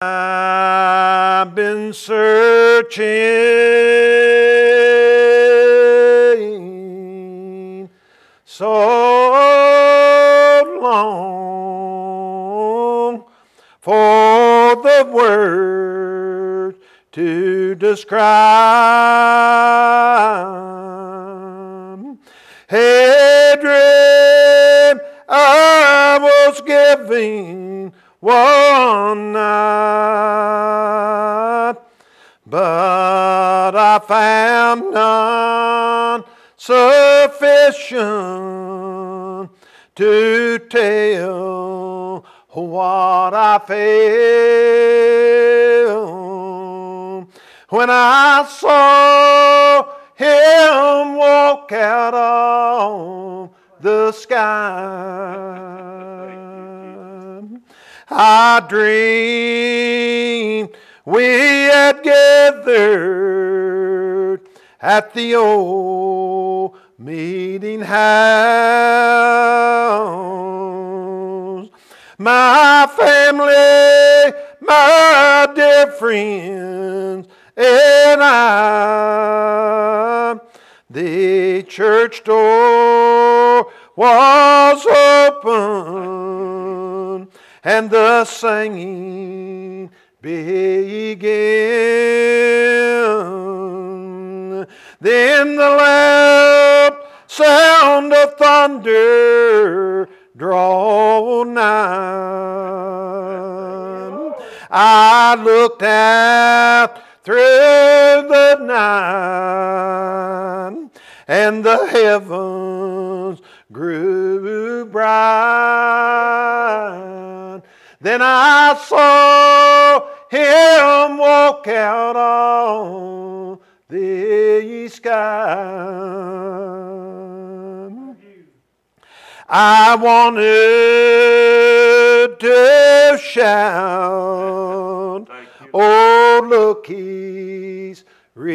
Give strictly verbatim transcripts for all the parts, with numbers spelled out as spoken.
I've been searching so long for the word to describe. Hadrian, I was giving one night, but I found none sufficient to tell what I felt when I saw him walk out of the sky. I dreamed we had gathered at the old meeting house. My family, my dear friends, and I. The church door was open and the singing began. Then the loud sound of thunder drew nigh. I looked out through the night, and the heavens grew bright. Then I saw him walk out on the sky. I wanted to shout, oh, look, he's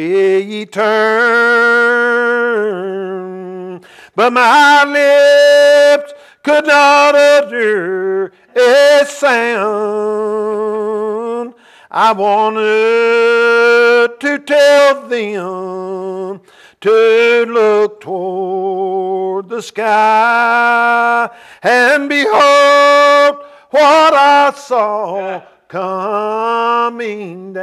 returned. But my lips could not utter a sound. I wanted to tell them to look toward the sky, and behold what I saw coming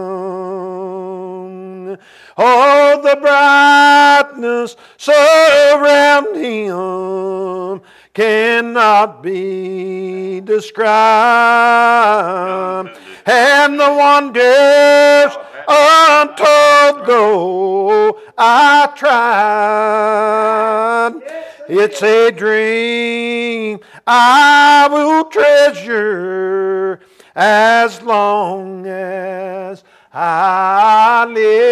down. Oh, the brightness surround him cannot be described, and the wonders untold though I tried. It's a dream I will treasure as long as I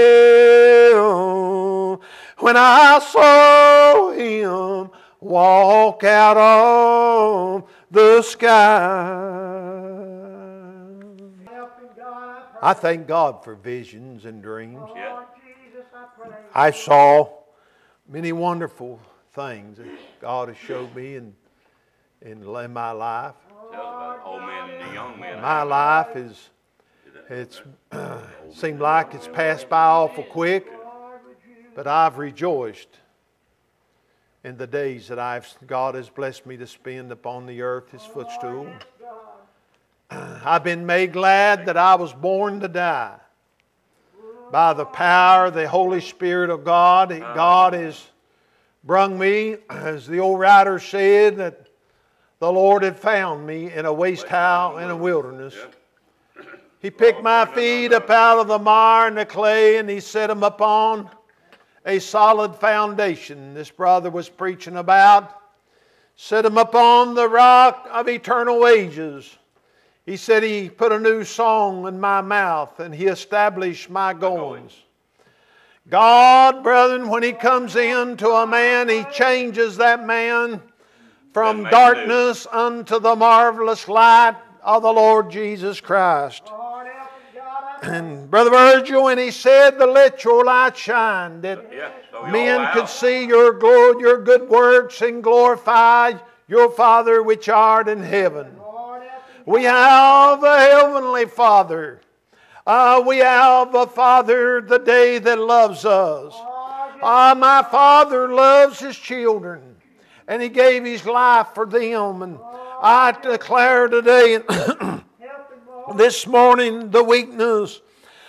live. When I saw him walk out of the sky. I thank God for visions and dreams. I saw many wonderful things that God has showed me in, in my life. Old man and the young man. My life is, it's uh, seemed like it's passed by awful quick, but I've rejoiced in the days that I've God has blessed me to spend upon the earth, His footstool. I've been made glad that I was born to die. By the power of the Holy Spirit of God, God has brung me, as the old writer said, that the Lord had found me in a waste house in a wilderness. He picked my feet up out of the mire and the clay, and He set them upon a solid foundation. This brother was preaching about. Set them upon the rock of eternal ages. He said He put a new song in my mouth, and He established my goings. God, brethren, when He comes into a man, He changes that man from darkness unto the marvelous light of the Lord Jesus Christ. And Brother Virgil, when he said, "The let your light shine," that Yeah, so we men all could out. see your glory, your good works, and glorify your Father which art in heaven. We have a Heavenly Father. Uh, we have a Father today that loves us. Uh, my Father loves His children, and He gave His life for them. And I declare today, this morning, the weakness,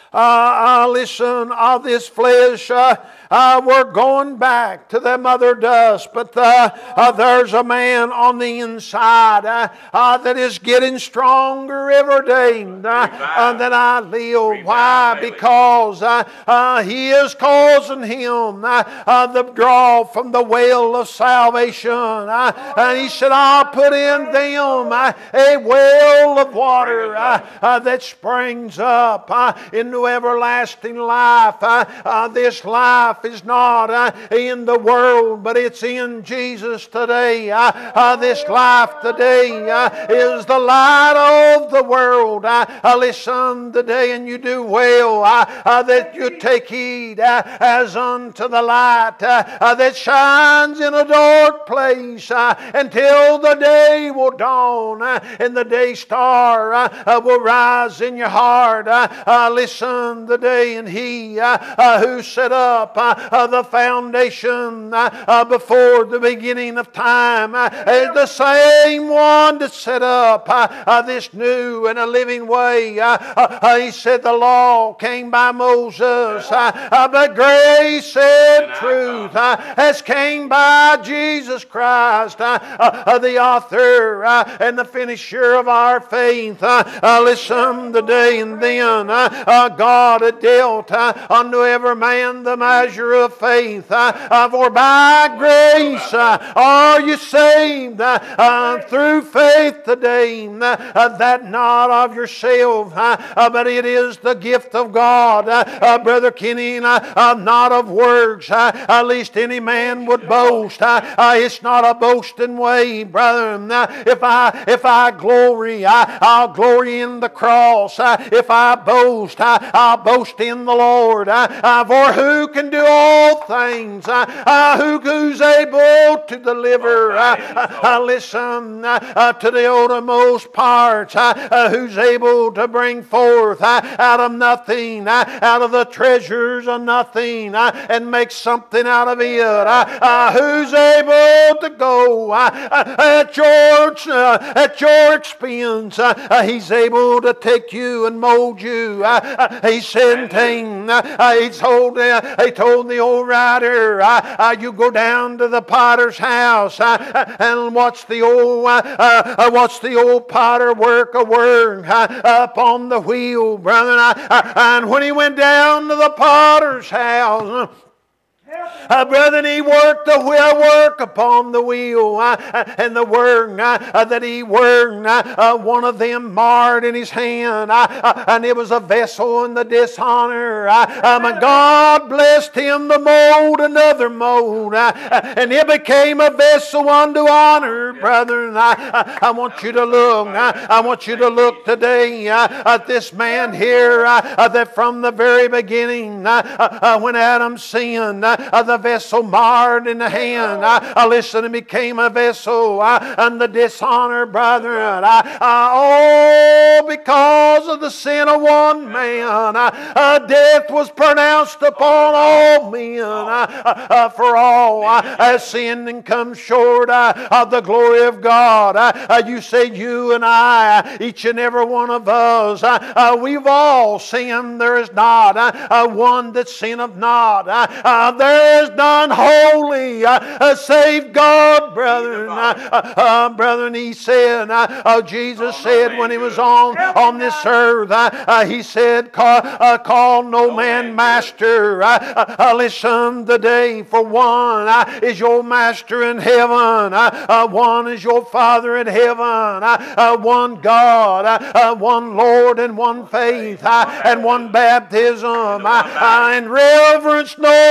uh, uh, listen, of this flesh, uh, Uh, we're going back to the mother dust, but uh, uh, there's a man on the inside uh, uh, that is getting stronger every day uh, uh, that I live. Why? Because uh, uh, He is causing him uh, uh, the draw from the well of salvation. Uh, and He said, I'll put in them uh, a well of water uh, uh, that springs up uh, into everlasting life. Uh, uh, this life is not uh, in the world, but it's in Jesus today. Uh, uh, this life today uh, is the light of the world. Uh, uh, listen today, and you do well uh, uh, that you take heed uh, as unto the light uh, uh, that shines in a dark place uh, until the day will dawn uh, and the day star uh, uh, will rise in your heart. Uh, uh, listen today, and He uh, uh, who set up uh, uh, the foundation uh, uh, before the beginning of time uh, is the same one that set up uh, uh, this new and a living way. Uh, uh, he said the law came by Moses, uh, uh, but grace and truth uh, has came by Jesus Christ, uh, uh, the author uh, and the finisher of our faith. Uh, uh, listen today, and then uh, uh, God had dealt uh, unto every man the measure of faith. Uh, uh, for by grace uh, are you saved uh, uh, through faith today, uh, uh, that not of yourself, uh, uh, but it is the gift of God. Uh, uh, Brother Kenny, uh, uh, not of works, uh, at least any man would boast. Uh, uh, it's not a boasting way, brother. Uh, if I if I glory, I, I'll glory in the cross. Uh, if I boast, I, I'll boast in the Lord. Uh, uh, for who can do all things? Uh, uh, who, who's able to deliver? Uh, uh, uh, listen uh, uh, to the outermost parts. Uh, uh, who's able to bring forth uh, out of nothing, uh, out of the treasures of nothing, uh, and make something out of it? Uh, uh, who's able to go uh, uh, at your uh, at your expense? Uh, uh, he's able to take you and mold you. Uh, uh, he said, uh, he told uh, he told the old writer, uh, uh, you go down to the potter's house uh, uh, and watch the old uh, uh, watch the old potter work a work uh, upon the wheel, brother. Uh, uh, and when he went down to the potter's house, Uh, brethren, he worked the work upon the wheel, uh, and the work uh, that he worked, uh, one of them marred in his hand, uh, uh, and it was a vessel in the dishonor. Uh, um, and God blessed him to mold another mold, uh, and it became a vessel unto honor, brethren. I, I want you to look. I, I want you to look today uh, at this man here uh, uh, that from the very beginning, uh, uh, when Adam sinned, uh, Uh, the vessel marred in the hand, uh, uh, listen, it became a vessel uh, and the dishonor, brethren. Uh, uh, oh, because of the sin of one man, uh, uh, death was pronounced upon all men. Uh, uh, for all uh, has sinned and come short uh, of the glory of God. Uh, uh, you say you and I, uh, each and every one of us, uh, uh, we've all sinned. There is not uh, uh, one that sinneth not. Uh, uh, there is none holy uh, uh, save God, brethren. Uh, uh, uh, brethren, he said, uh, uh, Jesus said when he was on, on this earth, uh, uh, he said, call, uh, call no man master. Uh, uh, listen today, for one uh, is your master in heaven. Uh, uh, one is your Father in heaven. Uh, uh, one God, uh, uh, one Lord, and one faith, uh, and one baptism. Uh, uh, and reverence no man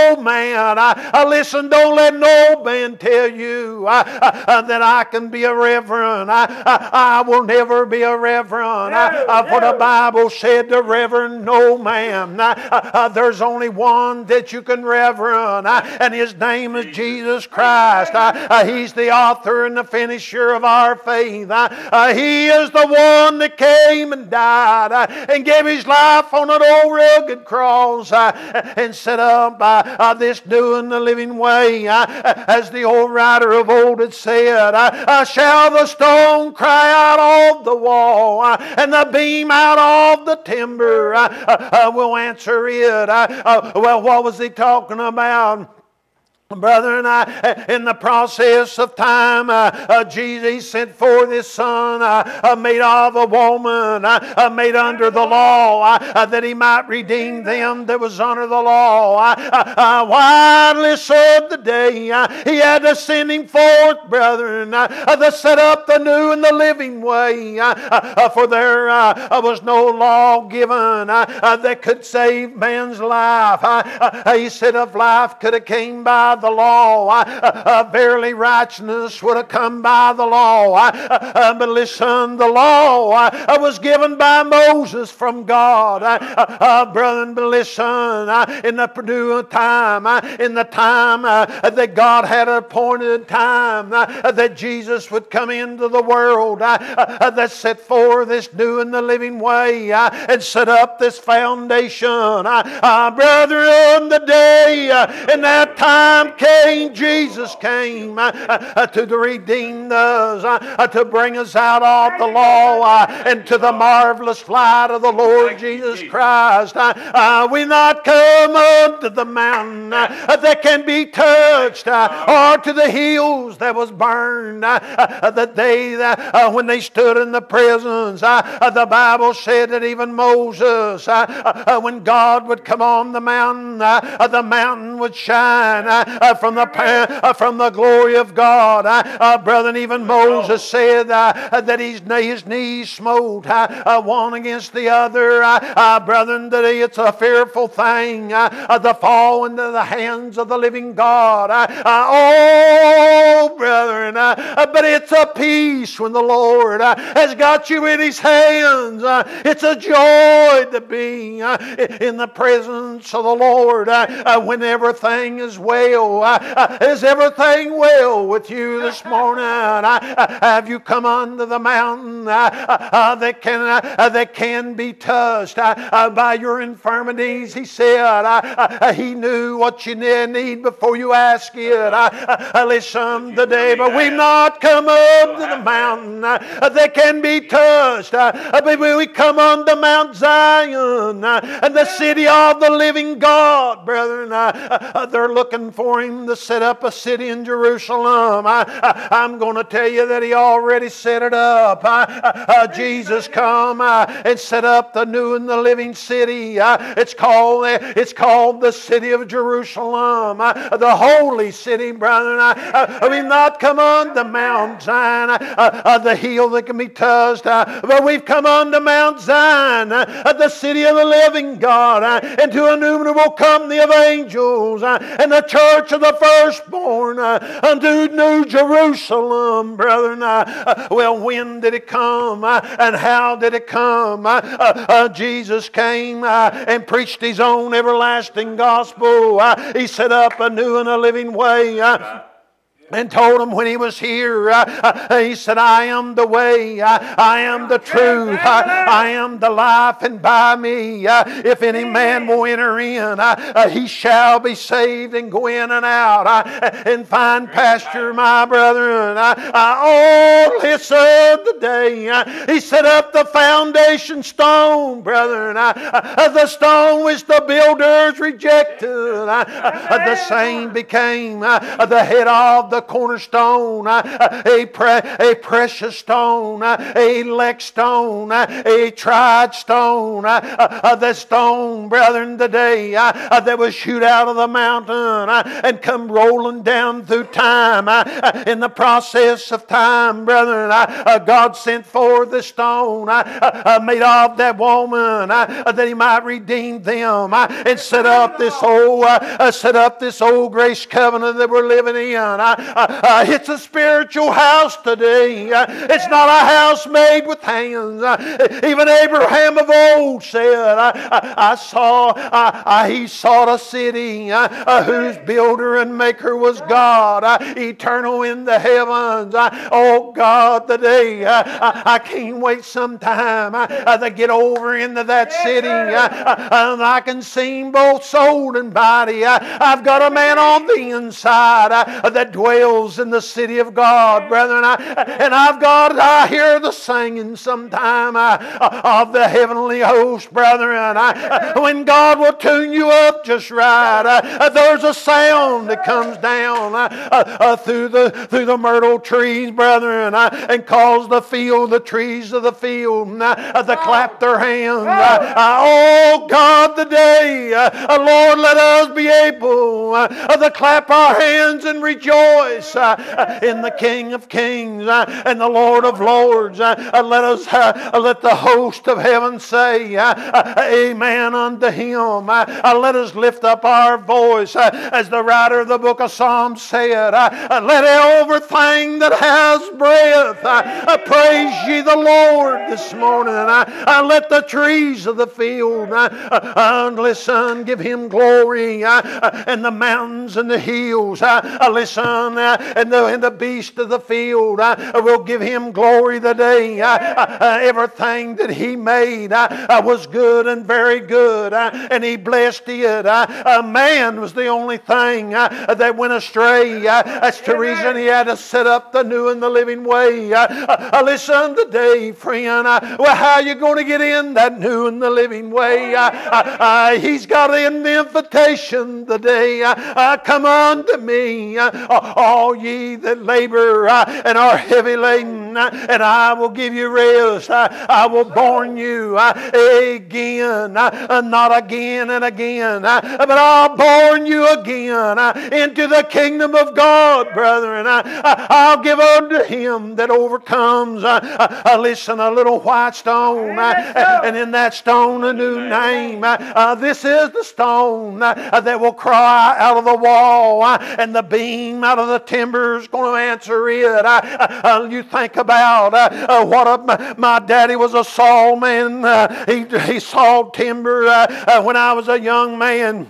man. I, I listen, don't let no man tell you I, I, that I can be a reverend. I, I, I will never be a reverend. I, I, for the Bible said the reverend no man. I, I, there's only one that you can reverend, I, and His name is Jesus Christ. I, I, He's the author and the finisher of our faith. I, I, He is the one that came and died I, and gave His life on an old rugged cross I, and set up uh, uh, this new and the living way. I, as the old writer of old had said, I, I shall the stone cry out of the wall I, and the beam out of the timber I, I, I will answer it. I, I, well, what was he talking about? Brother, and I, in the process of time, uh, uh, Jesus sent forth His Son, uh, uh, made of a woman, uh, uh, made under the law, uh, uh, that He might redeem them that was under the law. Uh, uh, uh, widely served the day, uh, He had to send Him forth, brethren, uh, uh, to set up the new and the living way. Uh, uh, uh, for there uh, was no law given uh, uh, that could save man's life. Uh, uh, he said, if life could have came by the law, uh, uh, verily righteousness would have come by the law. Uh, uh, but listen, the law uh, was given by Moses from God. Uh, uh, uh, brethren, but listen, uh, in the Purdue time, uh, in the time uh, that God had appointed time uh, that Jesus would come into the world, uh, uh, that set forth this new and the living way uh, and set up this foundation. Uh, uh, brethren, the day uh, in that time came, Jesus came uh, uh, to redeem us, uh, uh, to bring us out of the law uh, and to the marvelous light of the Lord Jesus Christ. Uh, uh, we not come unto the mountain uh, that can be touched, uh, or to the hills that was burned. Uh, uh, that they, that, uh, when they stood in the presence, uh, uh, the Bible said that even Moses, uh, uh, when God would come on the mountain, uh, uh, the mountain would shine uh, uh, from the uh, from the glory of God. Uh, uh, brother, and even Moses said uh, that his, his knees smote uh, uh, one against the other. Uh, uh, brethren, that it's a fearful thing uh, uh, to fall into the hands of the living God. Uh, uh, oh, brethren, uh, but it's a peace when the Lord uh, has got you in His hands. Uh, it's a joy to be uh, in the presence of the Lord uh, uh, when everything is well. Uh, uh, is everything well with you this morning? Uh, uh, have you come unto the mountain uh, uh, uh, that can uh, that can be touched uh, uh, by your infirmities? He said uh, uh, He knew what you need before you ask it. Uh, uh, listen today, but we've not come up to the mountain uh, that can be touched. Uh, but we come unto Mount Zion uh, and the city of the living God, brethren. Uh, uh, they're looking for Him to set up a city in Jerusalem. I, I, I'm going to tell you that He already set it up. I, uh, Jesus come uh, and set up the new and the living city. Uh, it's called it's called the city of Jerusalem, uh, the holy city, brethren. Uh, uh, we've not come unto Mount Zion, uh, uh, the hill that can be touched, uh, but we've come unto Mount Zion, uh, the city of the living God, uh, and to an innumerable company of angels, uh, and the church of the firstborn, uh, unto New Jerusalem, brethren. Uh, uh, well, when did it come, uh, and how did it come? Uh, uh, uh, Jesus came uh, and preached His own everlasting gospel. Uh, he set up a new and a living way. Uh, And told him when He was here, uh, uh, He said, I am the way, uh, I am the truth, uh, I am the life, and by Me, uh, if any man will enter in, uh, uh, he shall be saved and go in and out uh, and find pasture, my brethren. Uh, uh, oh, listen today. Uh, he set up the foundation stone, brethren. Uh, uh, the stone which the builders rejected. Uh, uh, the same became uh, the head of the the cornerstone, uh, a, pre- a precious stone, uh, a elect stone, uh, a tried stone, uh, uh, the stone, brethren, today uh, uh, that was shoot out of the mountain uh, and come rolling down through time. Uh, uh, in the process of time, brethren, uh, uh, God sent forth the stone uh, uh, made of that woman uh, that He might redeem them uh, and set up this old, uh, uh, set up this old grace covenant that we're living in. Uh, uh, uh, it's a spiritual house today. Uh, it's not a house made with hands. Uh, even Abraham of old said, I, I, I saw, I, I, he sought a city uh, uh, whose builder and maker was God, uh, eternal in the heavens. Uh, oh God, today uh, I, I can't wait sometime uh, uh, to get over into that city. Uh, uh, and I can see both soul and body. Uh, I've got a man on the inside uh, that dwells in the city of God, brethren. I, and I've got, I hear the singing sometime uh, of the heavenly host, brethren. I, when God will tune you up just right, uh, there's a sound that comes down uh, uh, through the through the myrtle trees, brethren, uh, and cause the field, the trees of the field, uh, to clap their hands. Uh, uh, oh God, today, uh, uh, Lord, let us be able uh, to clap our hands and rejoice uh, uh, in the King of Kings uh, and the Lord of Lords. Uh, uh, let us uh, uh, let the host of heaven say, uh, uh, Amen unto Him. Uh, uh, let us lift up our voice uh, as the writer of the book of Psalms said, uh, uh, let everything that has breath uh, uh, praise ye the Lord this morning. Uh, uh, let the trees of the field uh, uh, uh, listen, give Him glory, uh, uh, and the mountains and the hills uh, uh, listen, uh, and, the, and the beasts of the field uh, will give Him glory today. Uh, uh, uh, everything that He made uh, uh, was good and very good, uh, and He blessed it. Uh, uh, man was the only thing uh, that went astray. Uh, that's the reason He had to set up the new and the living way. Uh, uh, listen today, friend. Uh, well, how are you going to get in that new and the living way? Uh, uh, uh, he's got in the invitation today. Uh, uh, come unto me, uh, all ye that labor uh, and are heavy laden, uh, and I will give you rest. Uh, I will born you uh, again, uh, not again and again, uh, but I'll born you again uh, into the kingdom of God, brethren. Uh, uh, I'll give unto him that overcomes. Uh, uh, listen, a little white stone, uh, and in that stone a new name. Uh, uh, this is the stone uh, that will cry out of the wall, uh, and the beam out of the timber is going to answer it. Uh, uh, you think about uh, uh, what a, my, my daddy was a saw man. Uh, he, he sawed timber uh, uh, when I was a young man.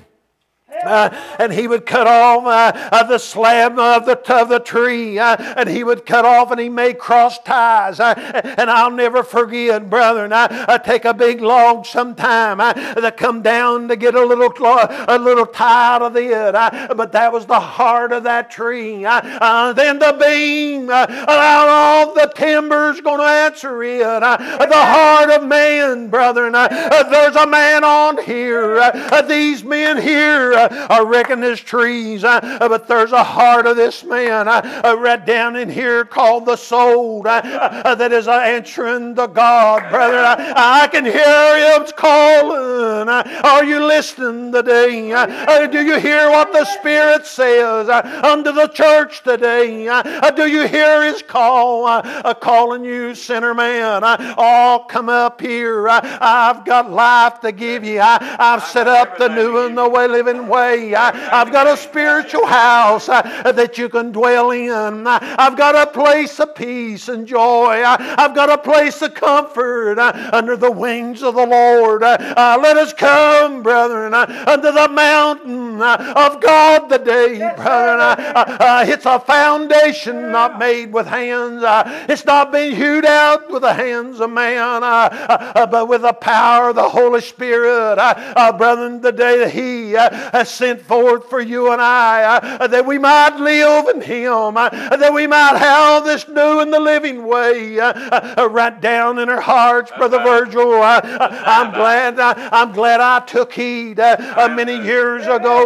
Uh, and he would cut off uh, uh, the slab of the, of the tree, uh, and he would cut off and he made cross ties. Uh, and I'll never forget, brethren, I, I take a big log sometime uh, to come down to get a little a little tie out of it. Uh, but that was the heart of that tree. Uh, uh, then the beam uh, out of the timber's going to answer it. Uh, the heart of man, brethren. Uh, uh, there's a man on here. Uh, uh, these men here. Uh, I reckon there's trees, uh, but there's a heart of this man uh, uh, right down in here called the soul uh, uh, that is uh, answering to God, brother. I, I can hear Him calling. Uh, are you listening today? Uh, uh, do you hear what the Spirit says uh, unto the church today? Uh, uh, do you hear His call uh, uh, calling you, sinner man? Uh, oh, come up here. Uh, I've got life to give you. I, I've set up the new and the way living way. I, I've got a spiritual house uh, that you can dwell in. I, I've got a place of peace and joy. I, I've got a place of comfort uh, under the wings of the Lord. Uh, uh, let us come, brethren, uh, under the mountain uh, of God today, brethren. Uh, uh, uh, it's a foundation not made with hands. Uh, it's not been hewed out with the hands of man, uh, uh, but with the power of the Holy Spirit. Uh, uh, brethren, today that He uh, has sent forth for you and I, uh, that we might live in Him, uh, that we might have this new and the living way uh, uh, right down in our hearts, Brother Virgil. Uh, uh, I'm glad. Uh, I'm glad I took heed uh, uh, many years ago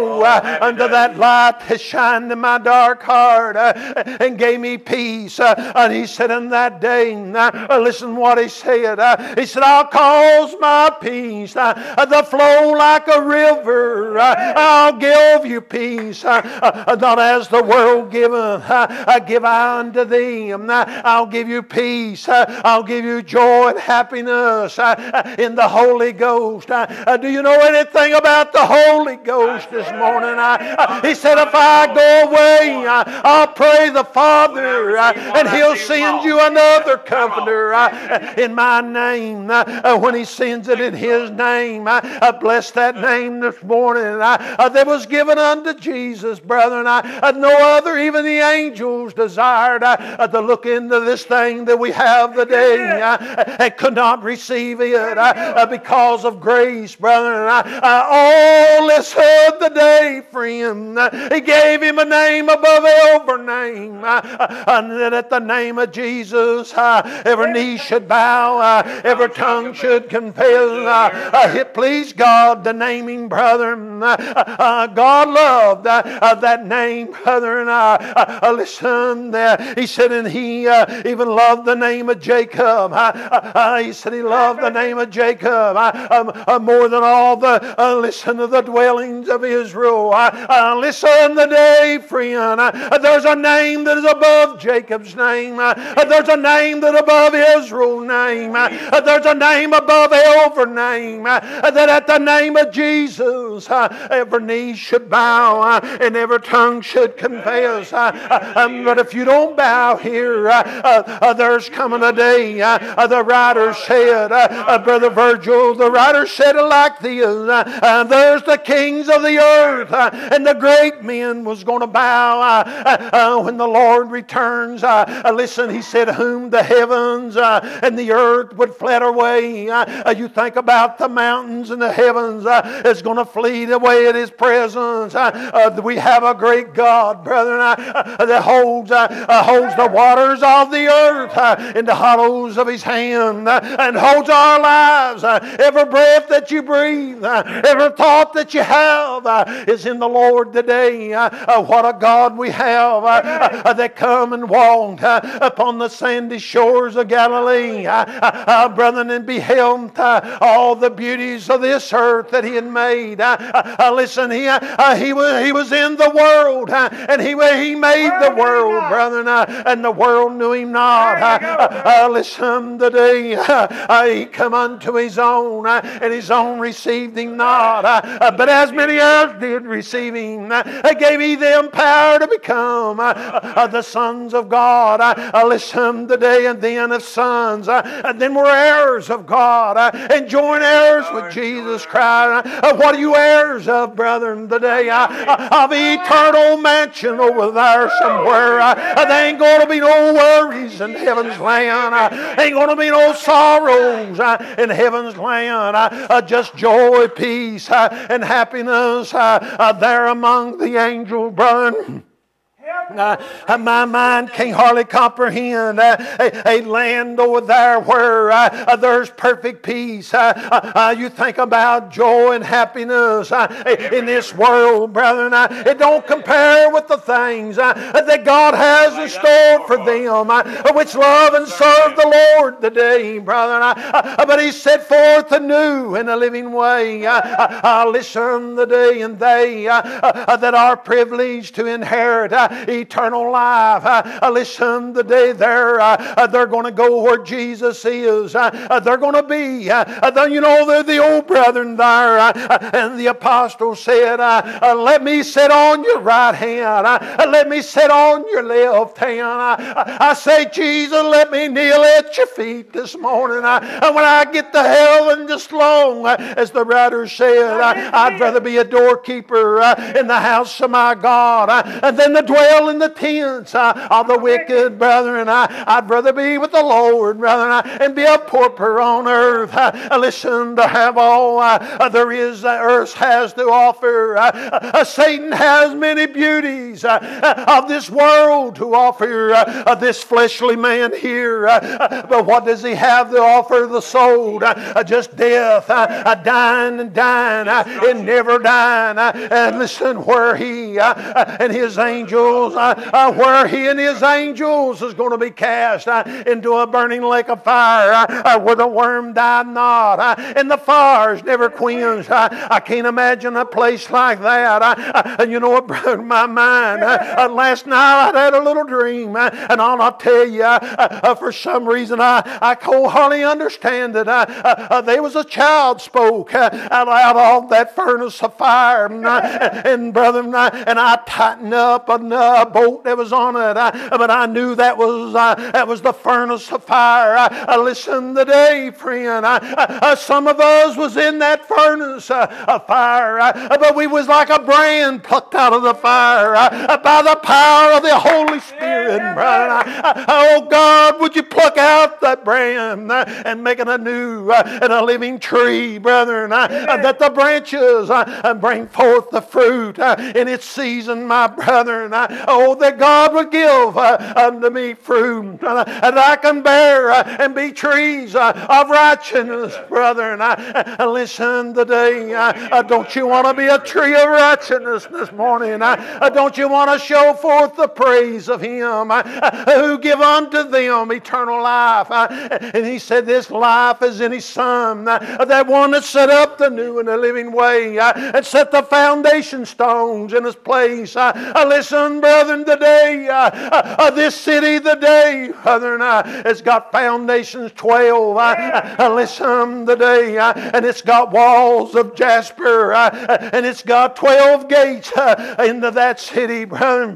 go uh, unto that light that shined in my dark heart uh, and gave me peace. Uh, and he said in that day, uh, listen what he said. Uh, he said, I'll cause my peace uh, to flow like a river. Uh, I'll give you peace, uh, uh, not as the world giveth, uh, uh, give I unto thee. Uh, I'll give you peace. Uh, I'll give you joy and happiness uh, uh, in the Holy Ghost. Uh, uh, do you know anything about the Holy Ghost this morning? Uh, uh, he said, if I go away, uh, I'll pray the Father, uh, and He'll send you another Comforter uh, in my name. Uh, uh, when He sends it in His name, uh, uh, bless that name this morning. Uh, uh, that was given unto Jesus, brethren. Uh, uh, no other, even the angels desired uh, uh, to look into this thing that we have today. Uh, and could not receive it uh, uh, because of grace, brethren. Uh, uh, oh, listen today, friend. Uh, he gave Him a name above every name. Uh, uh, and that at the name of Jesus, uh, every knee should bow, uh, every tongue should confess. Uh, uh, it pleased God to name Him, brethren. Uh, uh, God loved uh, uh, that name, brethren. Uh, uh, uh, listen, uh, He said, and He uh, even loved the name of Jacob. Uh, uh, uh, he said He loved the name of Jacob uh, um, uh, more than all the, uh, listen to the dwellings of Israel. Uh, uh, listen today, friend. Uh, there's a name that is above Jacob's name. Uh, there's a name that above Israel's name. Uh, there's a name above every name. Uh, that at the name of Jesus, uh, every knee should bow uh, and every tongue should confess. Uh, uh, um, but if you don't bow here, uh, uh, uh, there's coming a day. Uh, uh, the writer said, uh, uh, Brother Virgil, the writer said it like this. Uh, uh, there's the kings of the earth, uh, and the great men was going to bow uh, uh, uh, when the Lord returns. Uh, uh, listen, he said, whom the heavens uh, and the earth would fled away. Uh, uh, you think about the mountains and the heavens uh, is going to flee away at His presence. Uh, uh, we have a great God, brethren, uh, uh, that holds, uh, uh, holds the waters of the earth uh, in the hollows of His hand uh, and holds our lives. Uh, every breath that you breathe, uh, every thought that you have uh, is in the Lord today. Uh, uh, what a God we have uh, uh, uh, that come and walked uh, upon the sandy shores of Galilee, uh, uh, uh, brethren, and beheld uh, all the beauties of this earth that He had made. Uh, uh, uh, listen, he, uh, uh, he, was, he was in the world, uh, and he, he made the world, brethren, uh, and the world knew Him not. Uh, uh, uh, listen today, uh, uh, He come unto His own, uh, and His own received Him not. Uh, uh, but as many as did receive Him, uh, gave He them power to become uh, uh, the sons of God. Uh, uh, listen today, and then of sons, uh, and then we're heirs of God, uh, and joint heirs with Jesus Christ. Uh, what are you heirs of, brethren, today? Uh, uh, of eternal mansion over there somewhere. Uh, uh, there ain't going to be no worries in heaven's land. Uh, ain't going to be no sorrows uh, in heaven's land. Uh, uh, just joy, peace, uh, and happiness uh, uh, there among the angels, brethren. Uh, my mind can't hardly comprehend uh, a, a land over there where uh, uh, there's perfect peace. Uh, uh, uh, you think about joy and happiness uh, in this world, brethren. Uh, it don't compare with the things uh, that God has in store for them, uh, which love and serve the Lord today, brethren. Uh, uh, but He set forth a new and a living way. Uh, uh, uh, listen today, and they uh, uh, that are privileged to inherit uh, eternal life. Uh, uh, listen, the day they're, uh, uh, they're going to go where Jesus is. Uh, uh, they're going to be, uh, uh, you know, they're the old brethren there. Uh, uh, and the apostle said, uh, uh, let me sit on your right hand. Uh, uh, let me sit on your left hand. Uh, I say, Jesus, let me kneel at your feet this morning. Uh, and when I get to heaven, just long, uh, as the writer said, uh, I'd rather be a doorkeeper uh, in the house of my God uh, than the dwelling dwell in the tents uh, of the wicked, brethren. I, I'd rather be with the Lord, brethren, uh, and be a pauper on earth. Uh, listen, to have all uh, there is that earth has to offer. Uh, uh, Satan has many beauties uh, uh, of this world to offer uh, uh, this fleshly man here. Uh, uh, but what does he have to offer the soul? Uh, uh, just death, uh, uh, dying and dying, uh, and never dying. Uh, and listen, where he uh, uh, and his angels, uh, uh, where he and his angels is going to be cast uh, into a burning lake of fire, uh, uh, where the worm died not, uh, and the fires never quenched. Uh, I can't imagine a place like that. Uh, uh, you know what broke my mind? Uh, uh, last night I had a little dream, uh, and all I'll tell you, uh, uh, for some reason I, I could hardly understand it. Uh, uh, uh, there was a child spoke uh, out loud of that furnace of fire, and, uh, and brother, and I, and I tightened up a uh, bolt that was on it, uh, but I knew that was uh, that was the furnace of fire. Uh, uh, listen today, friend, uh, uh, some of us was in that furnace uh, of fire, uh, but we was like a brand plucked out of the fire uh, by the power of the Holy Spirit, brother. Uh, oh God, would you pluck out that brand uh, and make it a new uh, and a living tree, brethren, uh, uh, that the branches uh, bring forth the fruit uh, in its season, my brethren. Uh, oh, that God would give uh, unto me fruit uh, that I can bear uh, and be trees uh, of righteousness, brethren. Uh, uh, listen today, uh, uh, don't you want to be a tree of righteousness this morning? Uh, uh, don't you want to show forth the praise of Him uh, uh, who give unto them eternal life? Uh, and He said this life is in His Son, uh, that one that set up the new and the living way uh, and set the foundation stones in His place. Uh, uh, listen, brethren, today, uh, uh, uh, this city today, brethren, uh, it's got foundations twelve. Uh, uh, listen today, uh, and it's got walls of jasper, uh, and it's got twelve gates uh, into that city, brethren.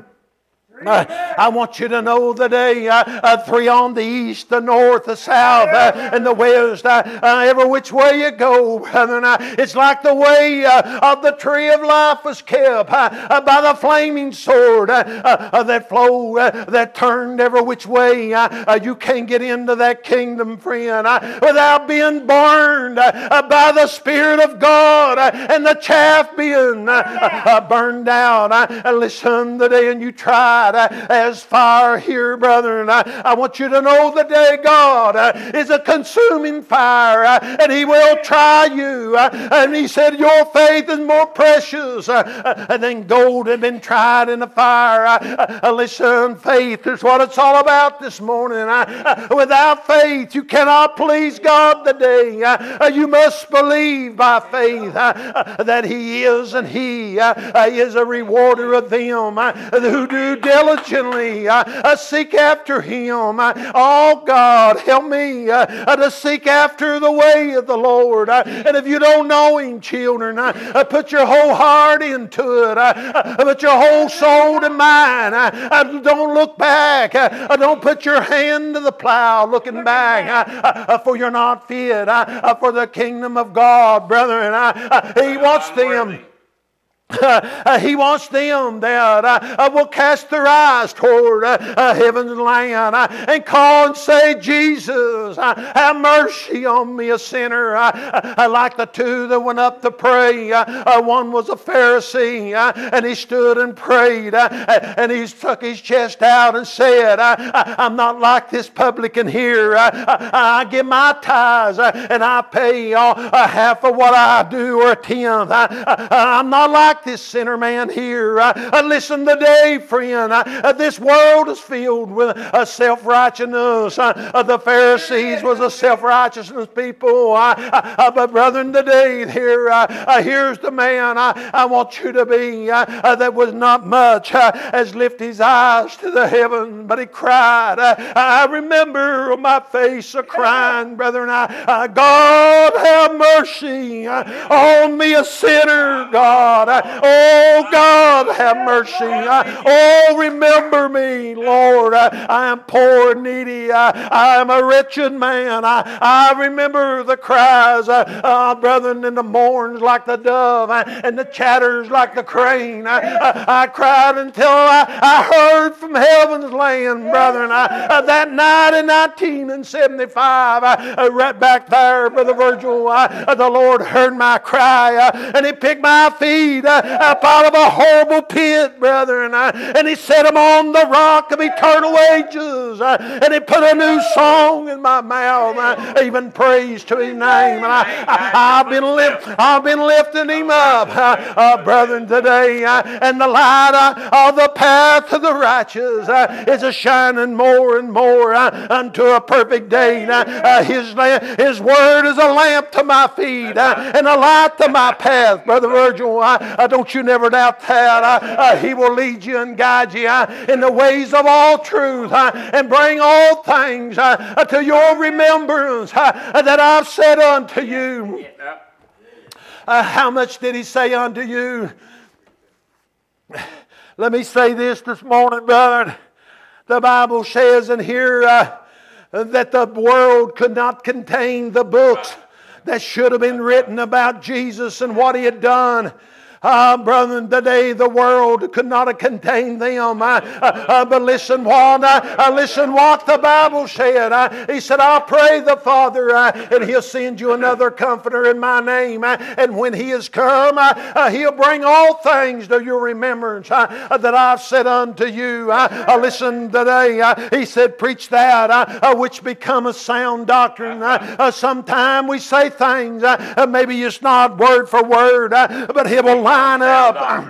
Uh, I want you to know today, uh, uh, three on the east, the north, the south, uh, and the west, uh, uh, every which way you go, brethren, uh, it's like the way uh, of the tree of life was kept uh, uh, by the flaming sword uh, uh, that flowed, uh, that turned every which way. Uh, uh, you can't get into that kingdom, friend, uh, without being burned uh, by the Spirit of God uh, and the chaff being uh, uh, burned out. Uh, listen today, and you try as fire here, brethren. I, I want you to know the day God uh, is a consuming fire, uh, and He will try you. Uh, and He said your faith is more precious uh, uh, than gold had been tried in the fire. Uh, uh, listen, faith is what it's all about this morning. Uh, uh, without faith, you cannot please God today. Uh, uh, you must believe by faith uh, uh, that He is, and He uh, uh, is a rewarder of them uh, who do diligently uh, uh, seek after Him. Uh, oh God, help me uh, uh, to seek after the way of the Lord. Uh, and if you don't know Him, children, uh, uh, put your whole heart into it. Uh, uh, put your whole soul to mind. Uh, uh, don't look back. Uh, uh, don't put your hand to the plow looking back. Uh, uh, for you're not fit uh, uh, for the kingdom of God, brethren. Uh, uh, he wants them. Uh, uh, he wants them that uh, uh, will cast their eyes toward uh, uh, heaven's land uh, and call and say, Jesus, uh, have mercy on me, a sinner. Uh, uh, like the two that went up to pray. Uh, uh, one was a Pharisee, uh, and he stood and prayed, uh, and he stuck his chest out and said, uh, I'm not like this publican here. Uh, uh, I give my tithes, uh, and I pay uh, uh, half of what I do, or a tenth. Uh, uh, I'm not like this sinner man here. Uh, uh, listen today, friend. Uh, uh, this world is filled with uh, self-righteousness. Uh, uh, the Pharisees was a self-righteousness people. Uh, uh, uh, but brethren, today here, uh, uh, here's the man I, I want you to be. Uh, uh, that was not much uh, as lift his eyes to the heaven, but he cried. Uh, I remember my face a crying, brethren. I, uh, God have mercy uh, on me, a sinner, God. Uh, Oh, God, have mercy. Oh, remember me, Lord. I am poor and needy. I am a wretched man. I, I remember the cries, uh, uh, brethren, and the mourns like the dove, uh, and the chatters like the crane. I, I, I cried until I, I heard from heaven's land, brethren. I, uh, that night in nineteen seventy-five, uh, uh, right back there, Brother Virgil, uh, uh, the Lord heard my cry, uh, and He picked my feet uh, up out of a horrible pit, brethren, uh, and He set them on the rock of eternal ages, uh, and He put a new song in my mouth, uh, even praise to His name. And I, I, I've, been lift, I've been lifting Him up, uh, uh, brethren, today, uh, and the light uh, of the path of the righteous uh, is a shining more and more uh, unto a perfect day. Uh, uh, his, his word is a lamp to my feet uh, and a light to my path, Brother Virgil. Uh, uh, don't you never doubt that. Uh, uh, he will lead you and guide you uh, in the ways of all truth uh, and bring all things uh, to your remembrance uh, that I've said unto you. Uh, how much did He say unto you? Let me say this this morning, brother. The Bible says in here uh, that the world could not contain the books that should have been written about Jesus and what He had done. Uh, brethren, today the world could not have contained them. Uh, uh, but listen what, uh, uh, listen what the Bible said. Uh, he said, I'll pray the Father, uh, and He'll send you another comforter in my name. Uh, and when He is come, uh, uh, He'll bring all things to your remembrance uh, uh, that I've said unto you. Uh, uh, listen today, uh, He said, preach that uh, uh, which become a sound doctrine. Uh, uh, Sometime we say things, uh, uh, maybe it's not word for word, uh, but He will line up.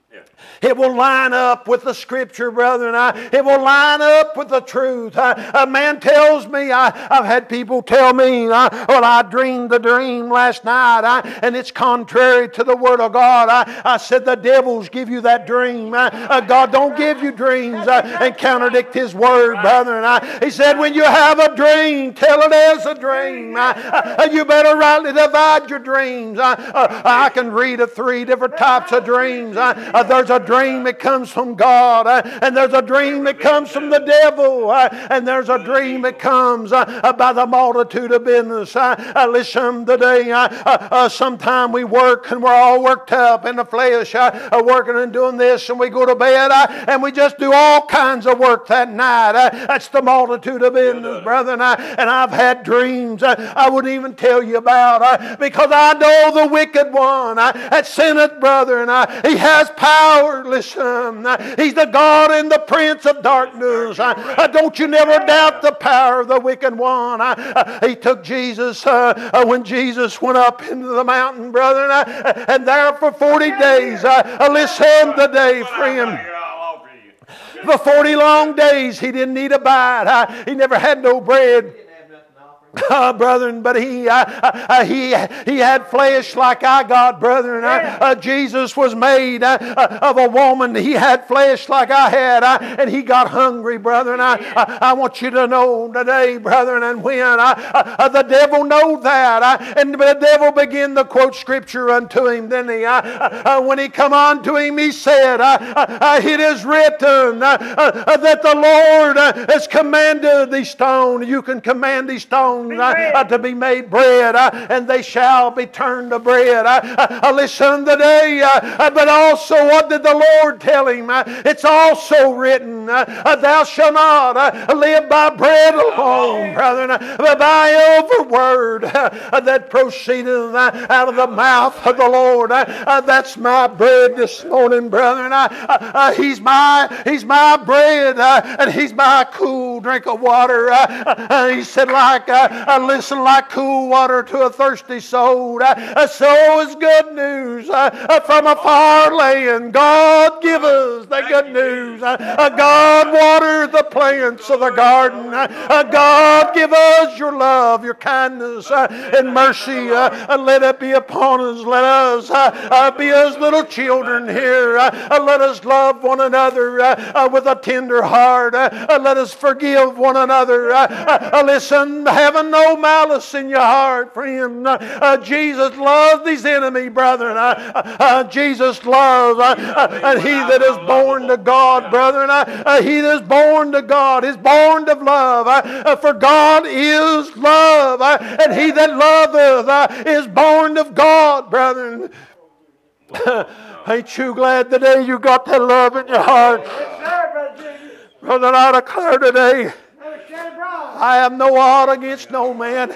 It will line up with the Scripture, brethren. I, it will line up with the truth. I, a man tells me, I, I've had people tell me, I, well, I dreamed the dream last night, I, and it's contrary to the Word of God. I, I said, the devils give you that dream. I, uh, God don't give you dreams uh, and contradict His Word, brethren. I, he said, when you have a dream, tell it as a dream. I, uh, you better rightly divide your dreams. I, uh, I can read of three different types of dreams. I, uh, there's a dream that comes from God, uh, and there's a dream that comes from the devil, uh, and there's a dream that comes uh, by the multitude of business. Uh, uh, listen today, uh, uh, uh, sometime we work and we're all worked up in the flesh, uh, uh, working and doing this, and we go to bed uh, and we just do all kinds of work that night. Uh, that's the multitude of business, brethren. Uh, and I've had dreams uh, I wouldn't even tell you about uh, because I know the wicked one uh, that sinneth, brethren. Uh, he has power. Listen, he's the God and the Prince of darkness. Uh, don't you never doubt the power of the wicked one. Uh, he took Jesus uh, uh, when Jesus went up into the mountain, brethren, uh, and there for forty days. Uh, listen today, friend. For forty long days he didn't need a bite. Uh, he never had no bread. Uh, brethren, but he uh, uh, he he had flesh like I got, brethren. Uh, uh, Jesus was made uh, uh, of a woman. He had flesh like I had, uh, and He got hungry, brethren. I, I I want you to know today, brethren, and when uh, uh, the devil know that, uh, and the devil began to quote Scripture unto him. Then he, uh, uh, when he come unto him, he said, uh, uh, "It is written uh, uh, that the Lord uh, has commanded these stones. You can command these stones." Uh, uh, to be made bread, uh, and they shall be turned to bread. Uh, uh, listen today, uh, uh, but also what did the Lord tell him? Uh, it's also written, uh, uh, thou shalt not uh, live by bread alone, brethren, uh, but by every word uh, that proceedeth uh, out of the mouth of the Lord. Uh, uh, that's my bread this morning, brethren. Uh, uh, uh, he's my He's my bread, uh, and He's my cool drink of water. Uh, uh, he said, like uh, Uh, listen, like cool water to a thirsty soul. Uh, uh, so is good news uh, uh, from a far land. God give us the good news. Uh, uh, God water the plants of the garden. Uh, uh, God give us your love, your kindness, uh, and mercy. Uh, uh, let it be upon us. Let us uh, uh, be as little children here. Uh, uh, let us love one another uh, uh, with a tender heart. Uh, uh, let us forgive forgive one another. Uh, uh, listen, having no malice in your heart, friend. Uh, uh, Jesus loves his enemy, brethren. Uh, uh, uh, Jesus loves. Uh, uh, and he that is born to God, brethren, uh, uh, he that is born to God is born of love. Uh, uh, for God is love. Uh, and he that loveth uh, is born of God, brethren. Ain't you glad today you got that love in your heart? Brother, I declare today, I have no ought against no man.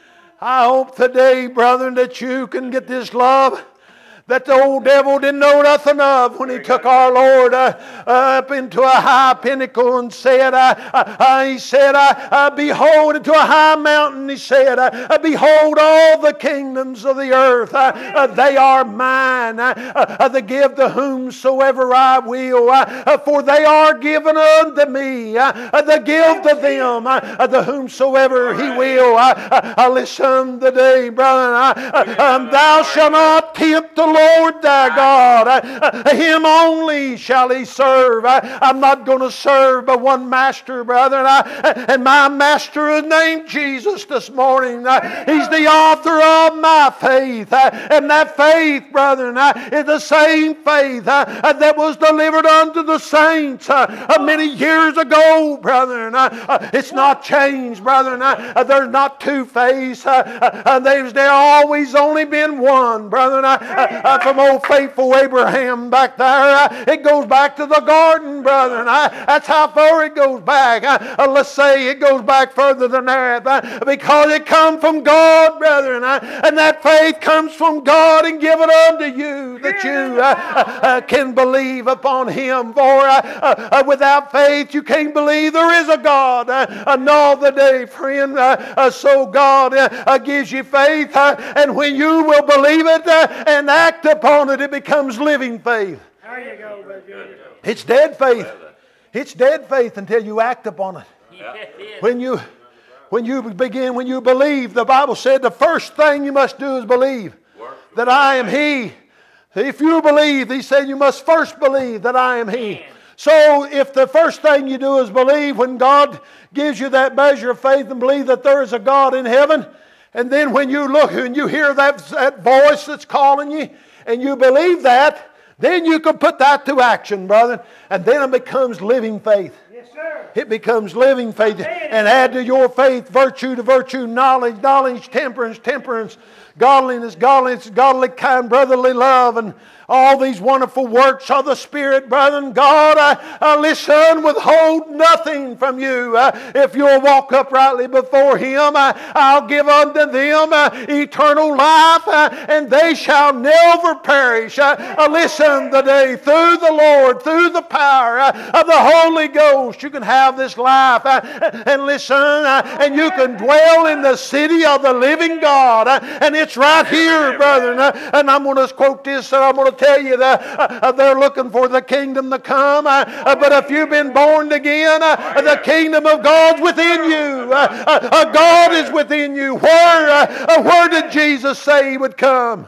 I hope today, brethren, that you can get this love that the old devil didn't know nothing of when he took our Lord uh, up into a high pinnacle and said, uh, uh, he said, uh, uh, behold, into a high mountain, he said, uh, uh, behold all the kingdoms of the earth, uh, uh, they are mine, uh, uh, to give to whomsoever I will, uh, uh, for they are given unto me, uh, uh, to give to them, uh, uh, to whomsoever he will. Uh, uh, uh, listen today, brother, uh, uh, um, thou shalt not tempt the Lord thy God. Uh, him only shall he serve. Uh, I'm not going to serve but one master, brother. Uh, and my master is named Jesus this morning. Uh, he's the author of my faith. Uh, and that faith, brethren, uh, is the same faith uh, that was delivered unto the saints uh, uh, many years ago, brethren. Uh, uh, it's not changed, brethren. Uh, uh, there's not two faiths. Uh, uh, there's there always only been one, brethren. Uh, uh, Uh, from old faithful Abraham back there. Uh, it goes back to the garden, brethren. Uh, that's how far it goes back. Uh, uh, let's say it goes back further than that. Uh, because it comes from God, brethren. Uh, and that faith comes from God and given unto you that you uh, uh, uh, can believe upon Him. For uh, uh, uh, without faith you can't believe there is a God. Uh, uh, no, the day, friend. Uh, uh, so God uh, uh, gives you faith. Uh, and when you will believe it uh, and act upon it, it becomes living faith. There you go, brother. It's dead faith. It's dead faith until you act upon it. When you when you begin, when you believe, the Bible said the first thing you must do is believe that I am He. If you believe, He said you must first believe that I am He. So if the first thing you do is believe, when God gives you that measure of faith and believe that there is a God in heaven, and then when you look and you hear that, that voice that's calling you, and you believe that, then you can put that to action, brother. And then it becomes living faith. Yes, sir. It becomes living faith. And add to your faith virtue to virtue, knowledge, knowledge, temperance, temperance, godliness, godliness, godly kind, brotherly love, and all these wonderful works of the Spirit, brethren. God, I, I listen, withhold nothing from you. Uh, if you'll walk uprightly before Him, uh, I'll give unto them uh, eternal life, uh, and they shall never perish. Uh, uh, listen today, through the Lord, through the power uh, of the Holy Ghost, you can have this life. Uh, and listen, uh, and you can dwell in the city of the living God. Uh, and it's right here, brethren. Uh, and I'm going to quote this, and I'm going to tell you that uh, they're looking for the kingdom to come. Uh, uh, but if you've been born again, uh, the kingdom of God's within you. Uh, uh, uh, God is within you. Where, uh, uh, where did Jesus say He would come?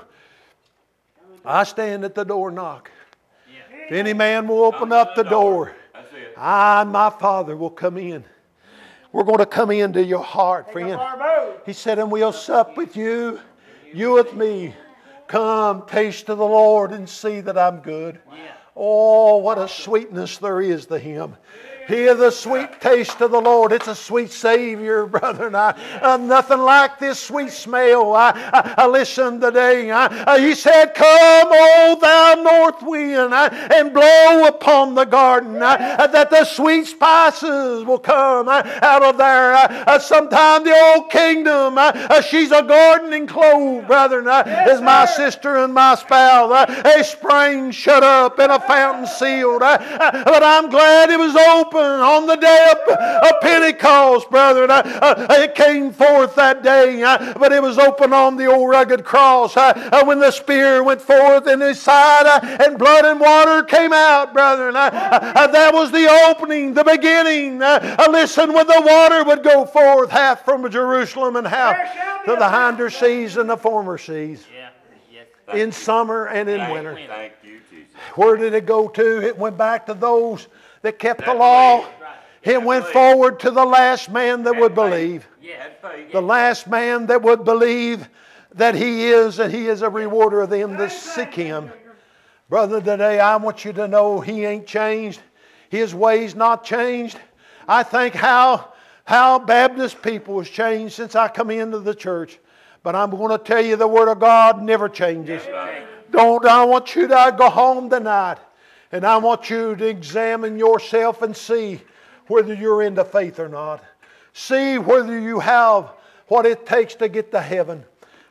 I stand at the door and knock. If any man will open up the door, I and my Father will come in. We're going to come into your heart, friend. He said, and we'll sup with you, you with me. Come, taste of the Lord and see that I'm good. Oh, what a sweetness there is to Him. Hear the sweet taste of the Lord. It's a sweet Savior, brother. And I, uh, nothing like this sweet smell. I, I, I listened today. I, uh, he said, come, O thou north wind, uh, and blow upon the garden, uh, that the sweet spices will come uh, out of there. Uh, uh, sometime the old kingdom, uh, uh, she's a garden enclosed, brethren, uh, is my sister and my spouse. Uh, a spring shut up and a fountain sealed. Uh, uh, but I'm glad it was open on the day of, of Pentecost, brethren. Uh, uh, it came forth that day, uh, but it was open on the old rugged cross. Uh, uh, when the spear went forth in His side, uh, and blood and water came out, brethren. Uh, uh, that was the opening, the beginning. Uh, uh, listen, when the water would go forth, half from Jerusalem and half to the hinder seas and the former seas. Yeah. In summer and in winter. Thank you, Jesus. Where did it go to? It went back to those that kept the law. He went forward to the last man that would believe. Had faith. The last man that would believe that He is, and He is a rewarder of them that seek Him. Brother, today I want you to know He ain't changed. His ways not changed. I think how, how Baptist people has changed since I come into the church. But I'm going to tell you the Word of God never changes. Don't, I want you to go home tonight, and I want you to examine yourself and see whether you're into faith or not. See whether you have what it takes to get to heaven.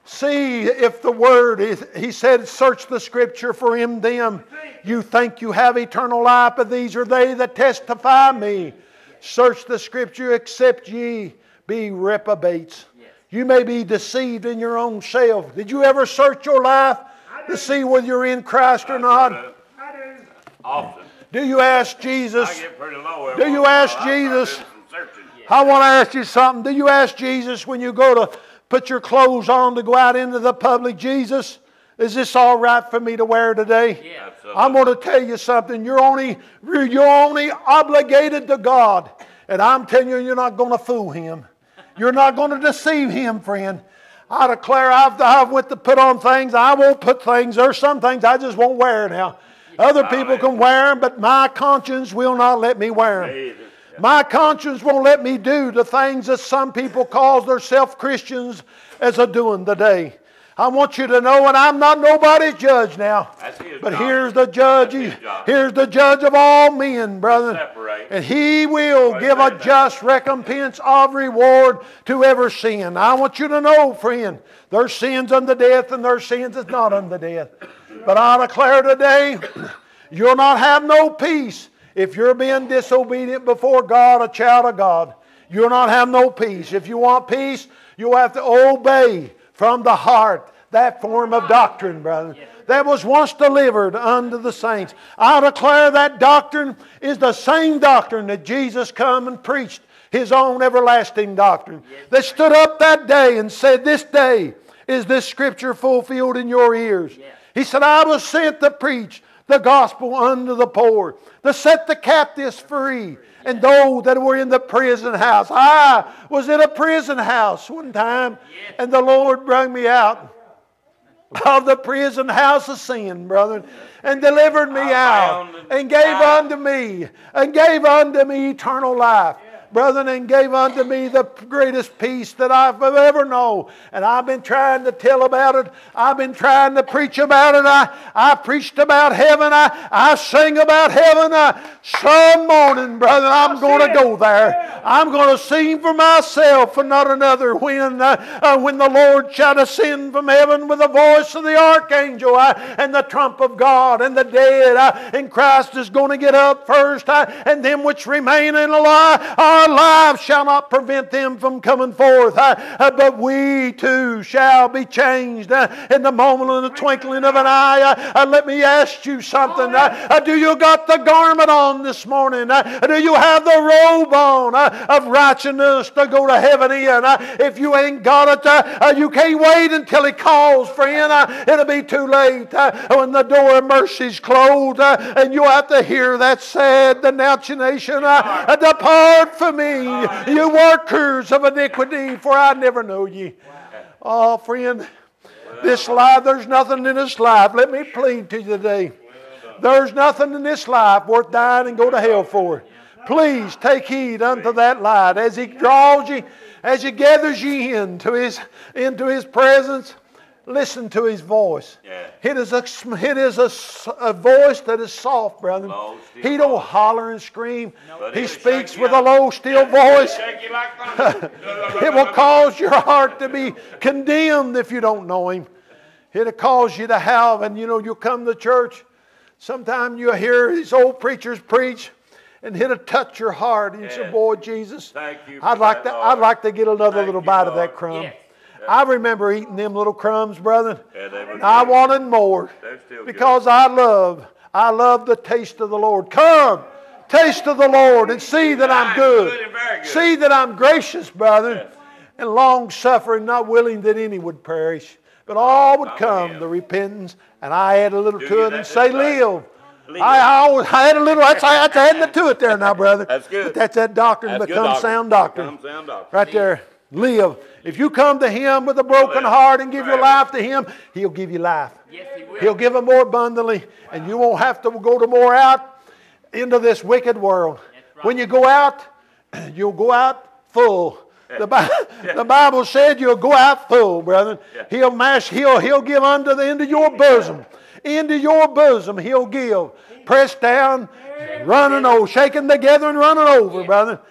See if the Word is, He said, search the Scripture for in them you think you have eternal life, but these are they that testify me. Search the Scripture, except ye be reprobates. You may be deceived in your own self. Did you ever search your life to see whether you're in Christ or not? I do. Often. Do you ask Jesus? I get pretty low. Do you ask Jesus? I want to ask you something. Do you ask Jesus when you go to put your clothes on to go out into the public, Jesus, is this all right for me to wear today? Yeah, absolutely. I'm going to tell you something. You're only, you're only obligated to God. And I'm telling you, you're not going to fool Him. You're not going to deceive Him, friend. I declare I've, I've went to put on things. I won't put things. There's some things I just won't wear now. Other people can wear them, but my conscience will not let me wear them. My conscience won't let me do the things that some people call themselves Christians as a doing today. I want you to know, and I'm not nobody's judge now. But here's the judge. Here's the judge of all men, brother. And He will give a just recompense of reward to every sin. I want you to know, friend, there's sins unto death and there's sins that's not unto death. But I declare today, you'll not have no peace if you're being disobedient before God, a child of God. You'll not have no peace. If you want peace, you'll have to obey from the heart that form of doctrine, brother, that was once delivered unto the saints. I declare that doctrine is the same doctrine that Jesus come and preached, His own everlasting doctrine, that stood up that day and said, this day is this Scripture fulfilled in your ears. He said, I was sent to preach the gospel unto the poor, to set the captives free, and those that were in the prison house. I was in a prison house one time, and the Lord brought me out of the prison house of sin, brother, and delivered me out, and gave unto me, and gave unto me eternal life. Brother, and gave unto me the greatest peace that I've ever known. And I've been trying to tell about it. I've been trying to preach about it. I, I preached about heaven. I, I sing about heaven. I, some morning, brother, I'm going to go there. I'm going to sing for myself and not another. When, uh, uh, when the Lord shall ascend from heaven with the voice of the archangel uh, and the trump of God, and the dead, uh, and Christ is going to get up first, uh, and them which remain in alive, our lives shall not prevent them from coming forth, uh, uh, but we too shall be changed uh, in the moment of the twinkling of an eye. Uh, uh, let me ask you something. Uh, uh, do you got the garment on this morning? Uh, do you have the robe on uh, of righteousness to go to heaven in? Uh, if you ain't got it, uh, uh, you can't wait until He calls, friend. Uh, it'll be too late uh, when the door of mercy's closed, uh, and you'll have to hear that sad denunciation, uh, uh, depart from me, you workers of iniquity, for I never know ye. Oh, friend, this life, there's nothing in this life. Let me plead to you today. There's nothing in this life worth dying and go to hell for. Please take heed unto that light as He draws you, as He gathers you into His, into His presence. Listen to His voice. Yeah. It is, a, it is a, a voice that is soft, brother. Low, he don't voice. Holler and scream. No, he speaks with a low, still voice. Like it will cause your heart to be condemned if you don't know Him. It'll cause you to have, and you know, you'll come to church. Sometimes you'll hear these old preachers preach, and it'll touch your heart. And you say, boy, Jesus, I'd like, to, I'd like to get another Thank little bite Lord. Of that crumb. Yeah. I remember eating them little crumbs, brother. Yeah, and I wanted more because good. I love, I love the taste of the Lord. Come, taste of the Lord and see that I'm good. good, good. See that I'm gracious, brother, yes. and long-suffering, not willing that any would perish, but all would come to repentance. And I add a little Do to it and say, live. Leave I, it. I always I had a little, that's, that's adding it to it there now, brother. That's good. But that's that doctrine That's good becomes doctrine. sound doctrine. Becomes sound doctrine. Right there. Live. If you come to Him with a broken heart and give your life to Him, He'll give you life. Yes, He will. He'll give it more abundantly, and you won't have to go to more out into this wicked world. right. When you go out, you'll go out full. The, Bi- the Bible said you'll go out full, brethren. Yeah. He'll mash, he'll, he'll give unto the into your bosom. Into your bosom He'll give. Pressed down, running over, shaking together and running over, brother.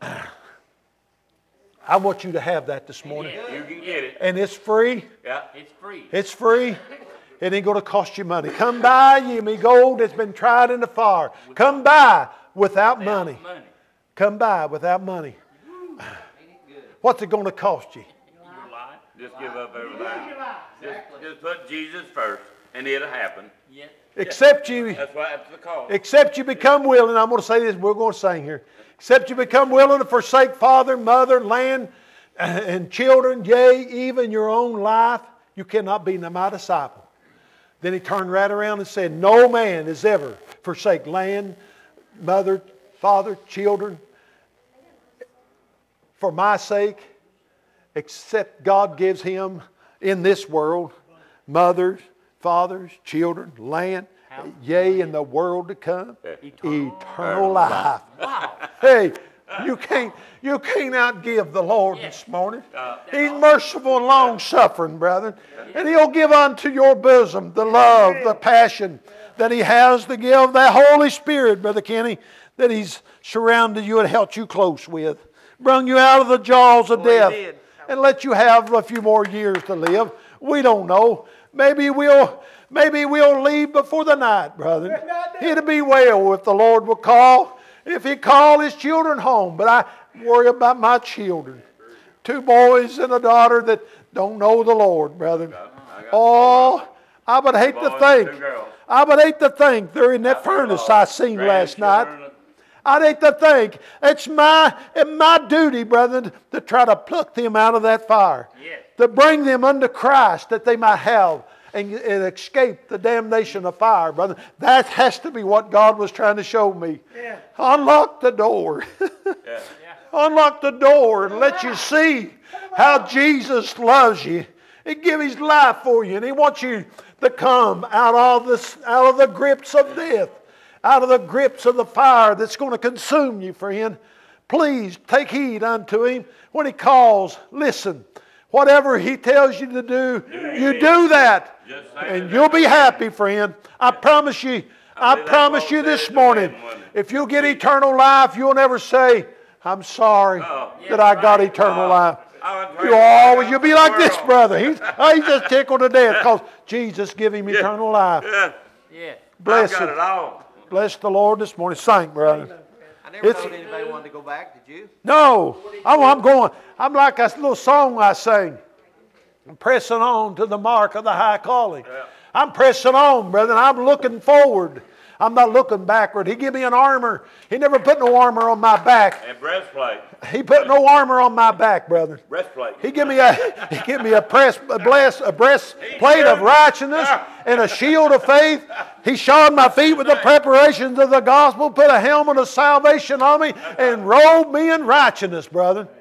I want you to have that this morning. You can get it. And it's free. Yeah. It's free. It's free. It ain't going to cost you money. Come buy ye me gold that's been tried in the fire. Come buy without money. Money. Come buy without money. What's it going to cost you? Your life. Just give up everything. Just, just put Jesus first, and it'll happen. Yes. Except you, That's why that's the call. except you become willing. I'm going to say this. We're going to sing here. Except you become willing to forsake father, mother, land, and children, yea, even your own life, you cannot be my disciple. Then he turned right around and said, no man has ever forsake land, mother, father, children, for my sake, except God gives him in this world mothers, fathers, children, land, yea, in the world to come, Eternal, eternal life. Wow. Hey, you can't you can't outgive the Lord this morning. He's merciful and long suffering, brethren. And He'll give unto your bosom the love, the passion that He has to give, the Holy Spirit, Brother Kenny, that He's surrounded you and held you close with. Brung you out of the jaws of death and let you have a few more years to live. We don't know. Maybe we'll maybe we'll leave before the night, brother. It'll be well if the Lord will call. If He call His children home. But I worry about my children. Two boys and a daughter that don't know the Lord, brother. Oh, I would hate to think. I would hate to think they're in that furnace I seen last night. I'd hate to think it's my, it's my duty, brethren, to try to pluck them out of that fire. Yes. To bring them unto Christ that they might have and, and escape the damnation of fire, brother. That has to be what God was trying to show me. Yeah. Unlock the door. Yeah. Unlock the door and let you see how Jesus loves you. He give His life for you, and He wants you to come out of this, out of the grips of death, out of the grips of the fire that's going to consume you, friend. Please take heed unto Him when He calls. Listen, whatever He tells you to do, you do that, and you'll be happy, friend. I promise you. I promise you this morning, if you get eternal life, you'll never say, I'm sorry that I got eternal life. You always, you'll be like this brother. He's, oh, he's just tickled to death because Jesus gave him eternal life. Yeah. Yeah. Bless I've got him. it all. Bless the Lord this morning. Sing, brother. I never It's- told anybody wanted to go back. Did you? No, I'm, I'm going. I'm like that little song I sang. I'm pressing on to the mark of the high calling. I'm pressing on, brother. I'm looking forward. I'm not looking backward. He give me an armor. He never put no armor on my back. And breastplate. He put no armor on my back, brother. Breastplate. He give me a he give me a press a bless a breastplate of righteousness and a shield of faith. He shod my feet with the preparations of the gospel, put a helmet of salvation on me, and robed me in righteousness, brother.